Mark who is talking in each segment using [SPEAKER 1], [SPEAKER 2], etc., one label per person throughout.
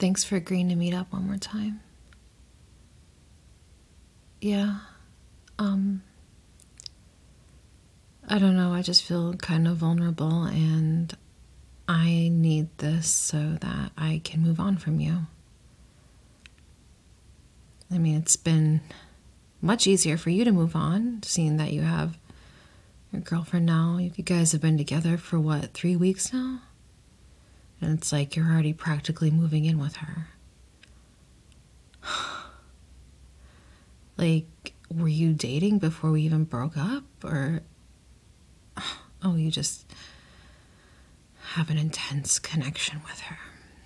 [SPEAKER 1] Thanks for agreeing to meet up one more time. Yeah, I don't know, I just feel kind of vulnerable and I need this so that I can move on from you. I mean, it's been much easier for you to move on, seeing that you have your girlfriend now. You guys have been together for what, 3 weeks now? And it's like you're already practically moving in with her. Like, were you dating before we even broke up? Or, oh, you just have an intense connection with her.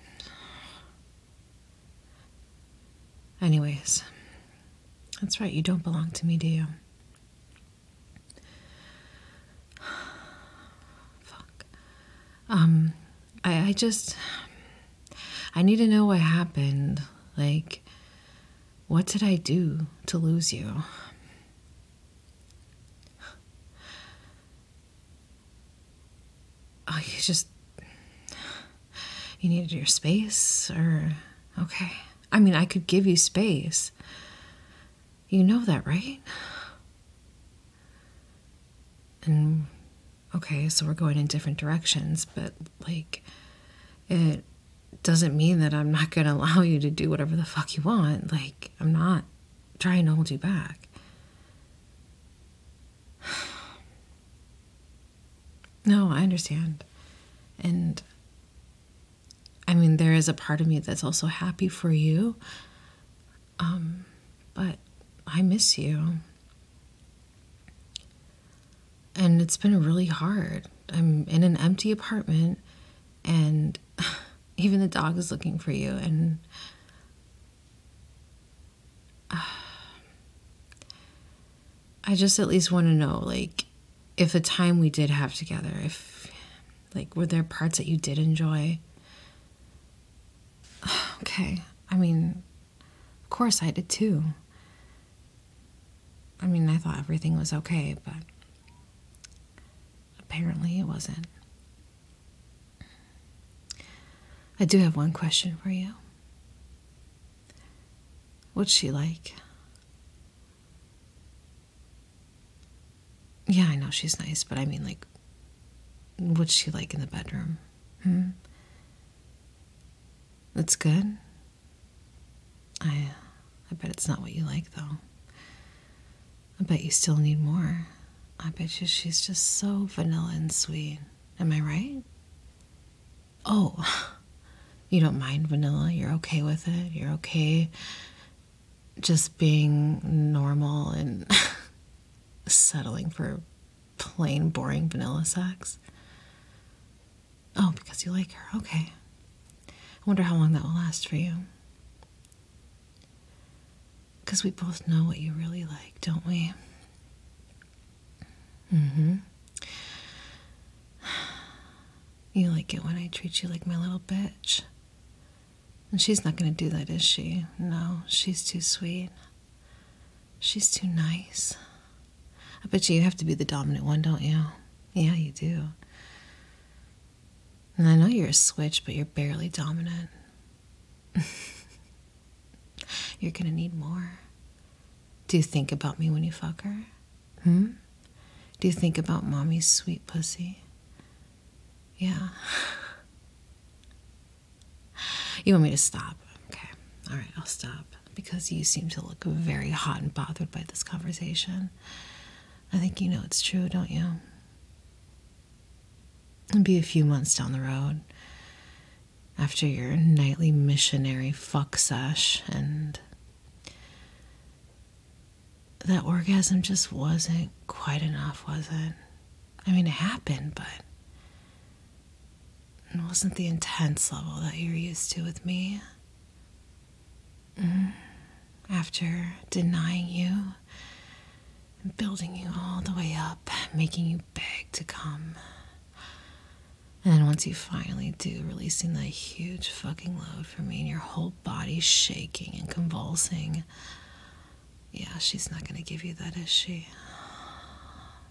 [SPEAKER 1] Anyways, that's right, you don't belong to me, do you? Fuck. I need to know what happened. Like, what did I do to lose you? Oh, you needed your space, or, okay. I mean, I could give you space. You know that, right? And, okay, so we're going in different directions, but, like, it doesn't mean that I'm not going to allow you to do whatever the fuck you want. Like, I'm not trying to hold you back. No, I understand. And I mean, there is a part of me that's also happy for you. But I miss you. And it's been really hard. I'm in an empty apartment and even the dog is looking for you. And I just at least want to know, like, if the time we did have together, if, like, were there parts that you did enjoy? Okay. I mean, of course I did too. I mean, I thought everything was okay, but apparently it wasn't. I do have one question for you. What's she like? Yeah, I know she's nice, but I mean, like, what's she like in the bedroom? That's good? I bet it's not what you like, though. I bet you still need more. I bet you she's just so vanilla and sweet. Am I right? Oh, you don't mind vanilla? You're okay with it? You're okay just being normal and settling for plain, boring vanilla sex? Oh, because you like her. Okay. I wonder how long that will last for you. Because we both know what you really like, don't we? You like it when I treat you like my little bitch. And she's not going to do that, is she? No, she's too sweet. She's too nice. I bet you have to be the dominant one, don't you? Yeah, you do. And I know you're a switch, but you're barely dominant. You're going to need more. Do you think about me when you fuck her? Do you think about mommy's sweet pussy? Yeah. You want me to stop? Okay. All right, I'll stop. Because you seem to look very hot and bothered by this conversation. I think you know it's true, don't you? It'll be a few months down the road after your nightly missionary fuck sesh, and that orgasm just wasn't quite enough, was it? I mean, it happened, but it wasn't the intense level that you're used to with me. After denying you and building you all the way up, making you beg to come. And then once you finally do, releasing that huge fucking load for me and your whole body shaking and convulsing. Yeah, she's not gonna give you that, is she?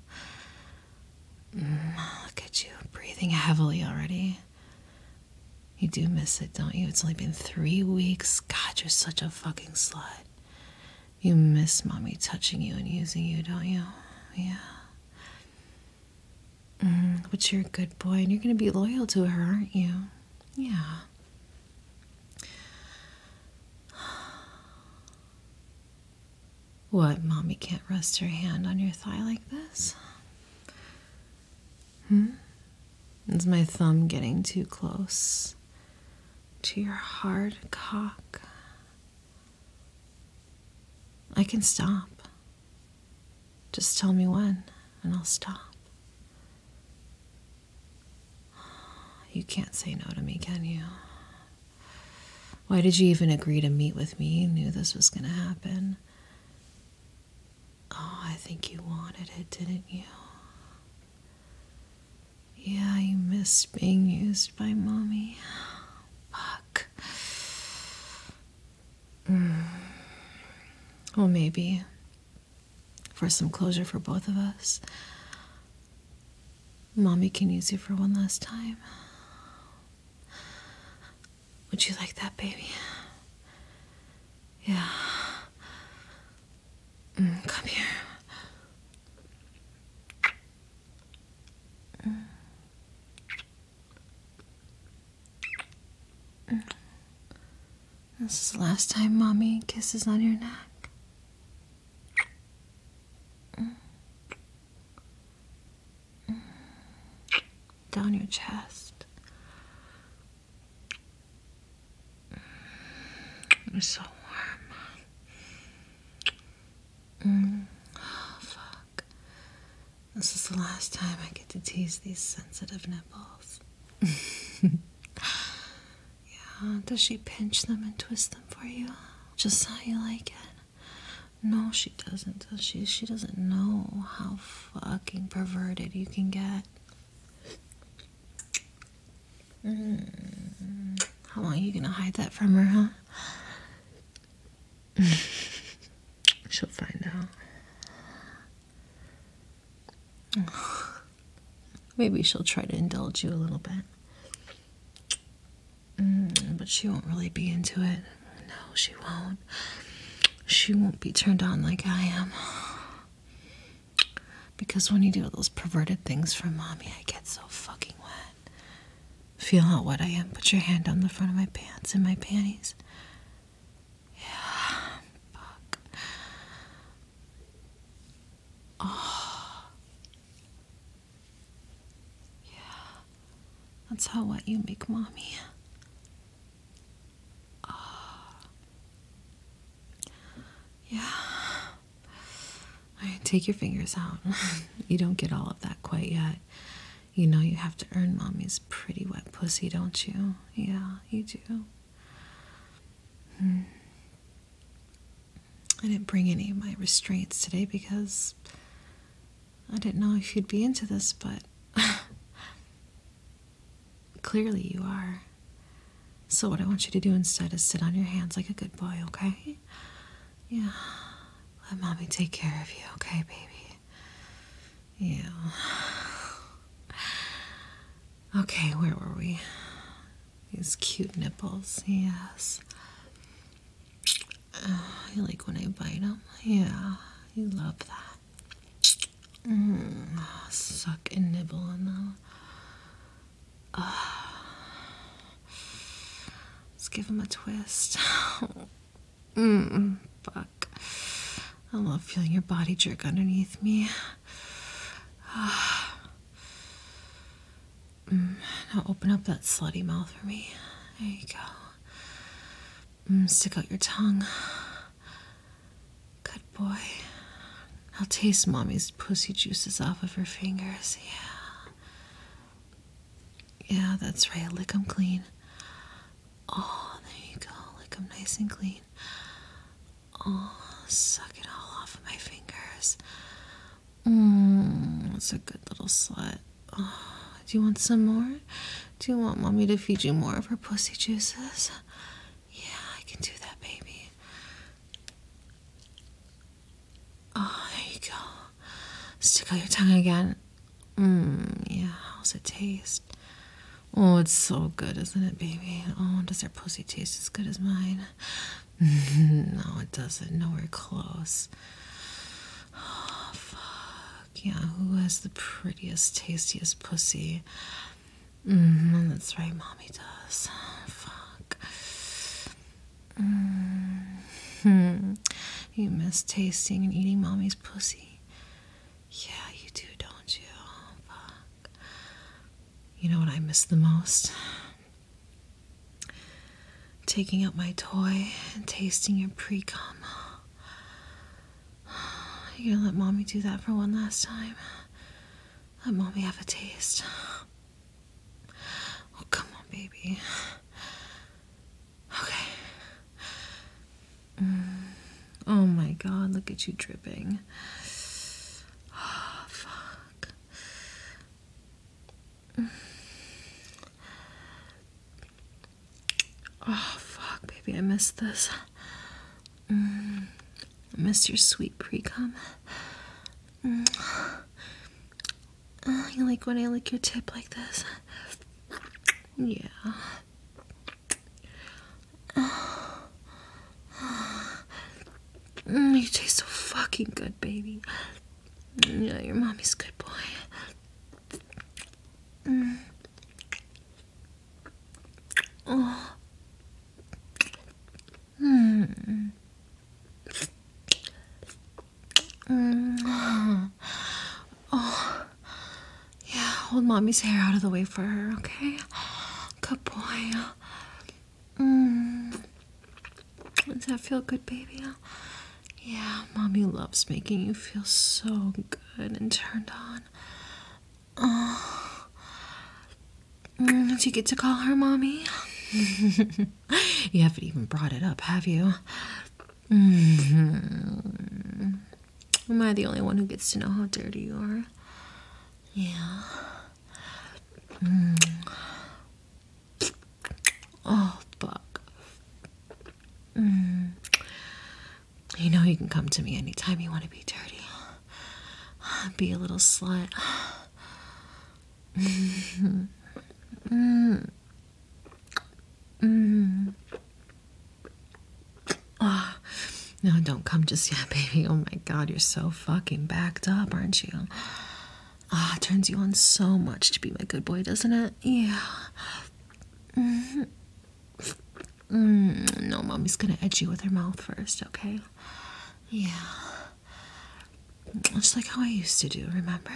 [SPEAKER 1] Look at you, breathing heavily already. You do miss it, don't you? It's only been 3 weeks. God, you're such a fucking slut. You miss mommy touching you and using you, don't you? Yeah. But you're a good boy and you're going to be loyal to her, aren't you? Yeah. What, mommy can't rest her hand on your thigh like this? Is my thumb getting too close to your hard cock? I can stop. Just tell me when, and I'll stop. You can't say no to me, can you? Why did you even agree to meet with me? You knew this was going to happen. Oh, I think you wanted it, didn't you? Yeah, you missed being used by mommy. Fuck. Well, maybe for some closure for both of us, mommy can use you for one last time. Would you like that, baby? Yeah. Come here. This is the last time mommy kisses on your neck. Down your chest. You're so warm. Oh, fuck. This is the last time I get to tease these sensitive nipples. Yeah, does she pinch them and twist them for you? Just how you like it? No, she doesn't, does she? She doesn't know how fucking perverted you can get. How long are you gonna hide that from her, huh? She'll find out. Maybe she'll try to indulge you a little bit. But she won't really be into it. No, she won't. She won't be turned on like I am. Because when you do those perverted things for mommy, I get so fucking wet. Feel how wet I am? Put your hand on the front of my pants and my panties. Yeah. Fuck. Oh. Yeah. That's how wet you make mommy. Yeah. All right, take your fingers out. You don't get all of that quite yet. You know you have to earn mommy's pretty wet pussy, don't you? Yeah, you do. I didn't bring any of my restraints today because I didn't know if you'd be into this, but clearly you are. So what I want you to do instead is sit on your hands like a good boy, okay? Yeah. Let mommy take care of you, okay, baby? Yeah. Okay, where were we? These cute nipples, yes. You like when I bite them? Yeah, you love that. Suck and nibble on them. Let's give them a twist. Fuck. I love feeling your body jerk underneath me. Now open up that slutty mouth for me. There you go. Stick out your tongue. Good boy. I'll taste mommy's pussy juices off of her fingers. Yeah. Yeah, that's right. Lick them clean. Oh, there you go. Lick them nice and clean. Oh, suck it all off of my fingers. That's a good little slut. Oh, do you want some more? Do you want mommy to feed you more of her pussy juices? Yeah, I can do that, baby. Oh, there you go. Stick out your tongue again. Yeah, how's it taste? Oh, it's so good, isn't it, baby? Oh, does their pussy taste as good as mine? No, it doesn't. Nowhere close. Oh, fuck. Yeah, who has the prettiest, tastiest pussy? That's right, mommy does. Fuck. You miss tasting and eating mommy's pussy? Yeah, you do, don't you? Fuck. You know what I miss the most? Taking out my toy and tasting your pre-cum. You gonna let mommy do that for one last time? Let mommy have a taste. Oh, come on, baby. Okay. Oh my god, look at you dripping. Oh, fuck. Oh, fuck, baby, I missed this. I missed your sweet pre-cum. You like when I lick your tip like this? Yeah. You taste so fucking good, baby. Yeah, your mommy's a good boy. Oh. Oh. Yeah, hold mommy's hair out of the way for her, okay? Good boy. Does that feel good, baby? Yeah, mommy loves making you feel so good and turned on. Oh. Did you get to call her mommy? You haven't even brought it up, have you? Am I the only one who gets to know how dirty you are? Yeah. Oh, fuck. You know you can come to me anytime you want to be dirty. Be a little slut. Oh, no, don't come just yet, baby. Oh my god, you're so fucking backed up, aren't you? It turns you on so much to be my good boy, doesn't it? Yeah. No, mommy's gonna edge you with her mouth first, okay? Yeah. Just like how I used to do, remember?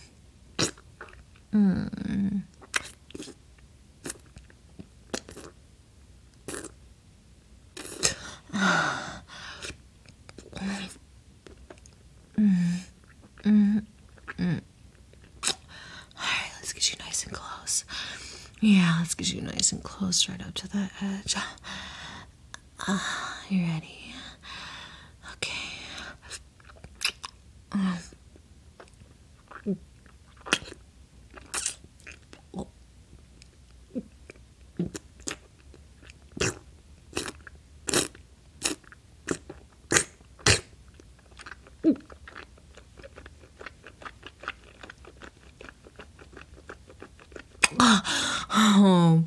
[SPEAKER 1] Alright, let's get you nice and close. Yeah, let's get you nice and close right up to the edge. You ready? Okay. Oh.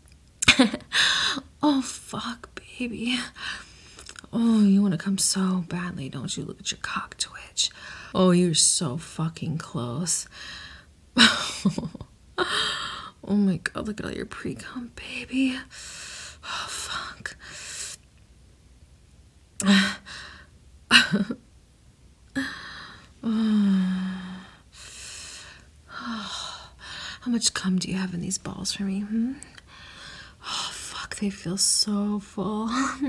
[SPEAKER 1] Oh, fuck, baby. Oh, you want to come so badly, don't you? Look at your cock twitch. Oh, you're so fucking close. Oh my god, look at all your pre-cum, baby. Oh, fuck. How much cum do you have in these balls for me? Oh, fuck, they feel so full.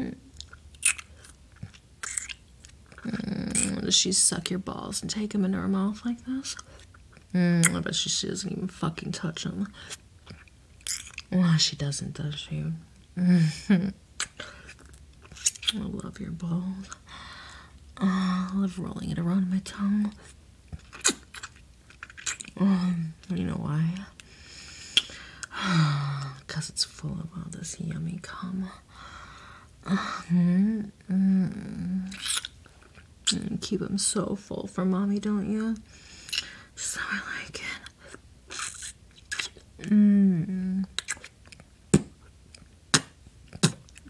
[SPEAKER 1] Does she suck your balls and take them into her mouth like this? I bet she doesn't even fucking touch them. Oh, she doesn't, does she? I love your balls. Oh, I love rolling it around my tongue. You know why? Because it's full of all this yummy cum. Keep them so full for mommy, don't you? Just how I like it.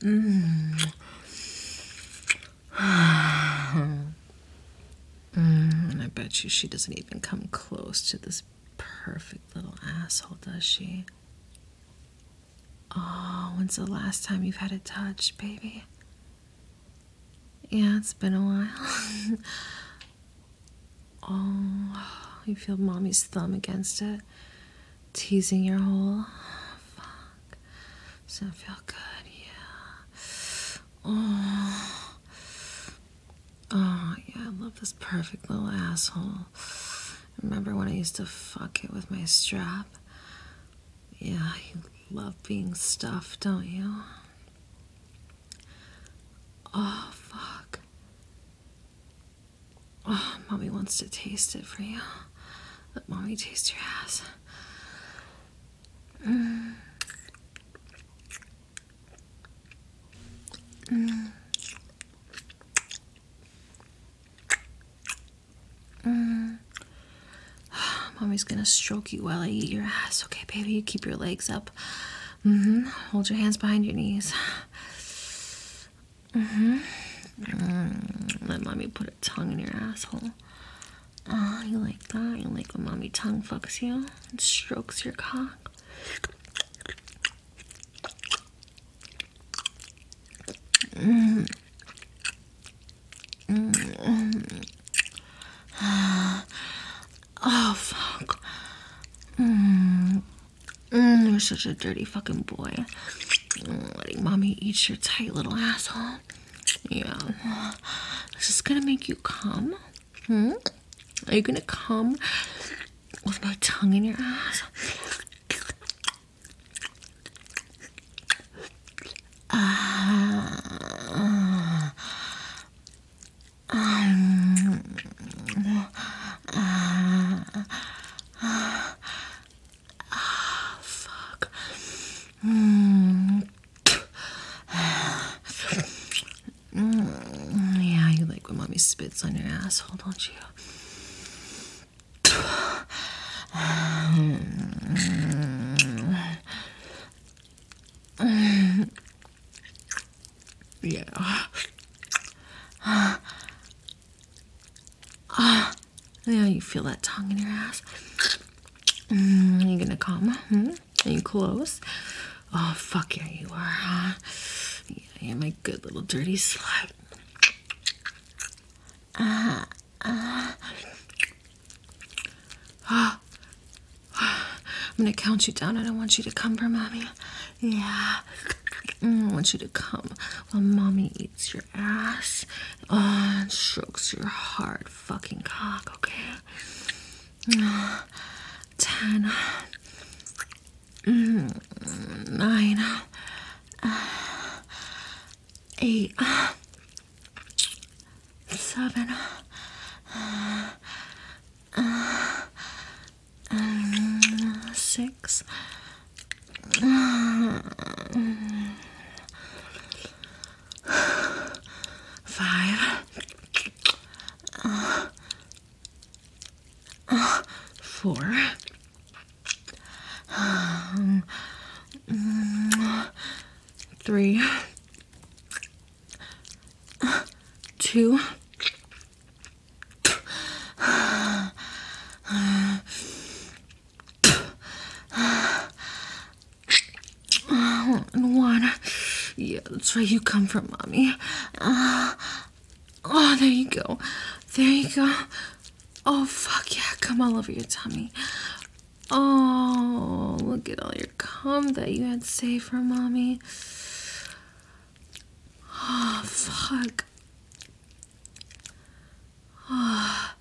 [SPEAKER 1] And I bet you she doesn't even come close to this perfect little asshole, does she? Oh, when's the last time you've had it touched, baby? Yeah, it's been a while. Oh, you feel mommy's thumb against it, teasing your hole. Fuck. Does that feel good? Yeah. Oh, yeah, I love this perfect little asshole. Remember when I used to fuck it with my strap? Yeah, you love being stuffed, don't you? Oh, fuck. Oh, mommy wants to taste it for you. Let mommy taste your ass. Mommy's gonna stroke you while I eat your ass. Okay, baby, you keep your legs up. Hold your hands behind your knees. Let mommy put a tongue in your asshole. Oh, you like that? You like when mommy tongue fucks you and strokes your cock? Oh, fuck. You're such a dirty fucking boy. Letting mommy eat your tight little asshole. Yeah. Is this gonna make you come? Are you gonna come with my tongue in your ass? Fuck. Yeah, you like when mommy spits on your asshole, don't you? Yeah. Yeah, you feel that tongue in your ass? Are you gonna come? Are you close? Oh, fuck yeah, you are, huh? Yeah, you're my good little dirty slut. I'm gonna count you down and I want you to come for mommy. Yeah. I want you to come while mommy eats your ass. Oh, and strokes your hard fucking cock, okay? 10. 9. 8. 7. 6. 5. 4. 3. 2. 1. Yeah, that's right. You come from mommy. Oh, there you go. There you go. Oh, fuck yeah. Come all over your tummy. Oh, look at all your cum that you had saved for mommy. Oh, fuck. Oh.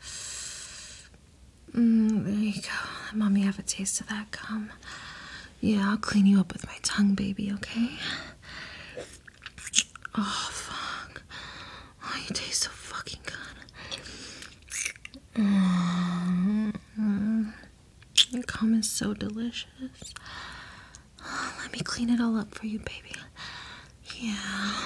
[SPEAKER 1] There you go. Let mommy have a taste of that cum. Yeah, I'll clean you up with my tongue, baby, okay? Oh, fuck. Oh, you taste so fucking good. Your cum is so delicious. Oh, let me clean it all up for you, baby. Yeah.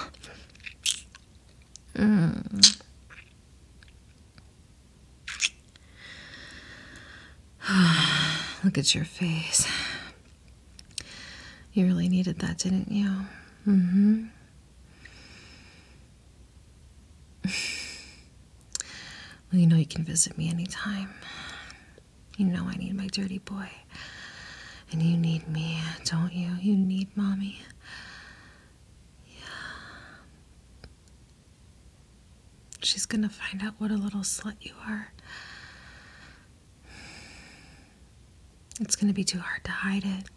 [SPEAKER 1] Look at your face. You really needed that, didn't you? Well, you know you can visit me anytime. You know I need my dirty boy. And you need me, don't you? You need mommy. She's gonna find out what a little slut you are. It's gonna be too hard to hide it.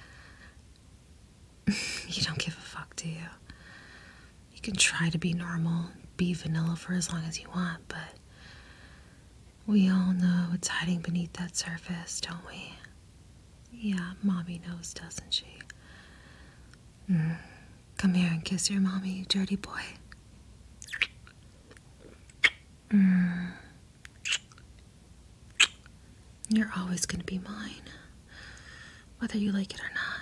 [SPEAKER 1] You don't give a fuck, do you? You can try to be normal, be vanilla for as long as you want, but we all know what's hiding beneath that surface, don't we? Yeah, mommy knows, doesn't she? Come here and kiss your mommy, you dirty boy. You're always gonna be mine, whether you like it or not.